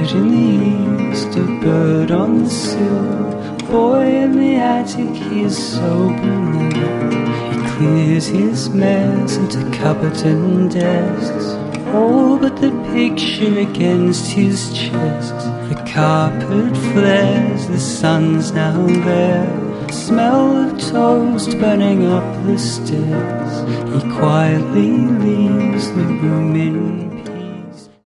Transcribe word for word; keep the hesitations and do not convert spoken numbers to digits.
bird in the east, a bird on the sill, boy in the attic, he is so blue. He clears his mess into cupboards and desks, all but the picture against his chest. The carpet flares, the sun's now there, smell of toast burning up the stairs. He quietly leaves the room in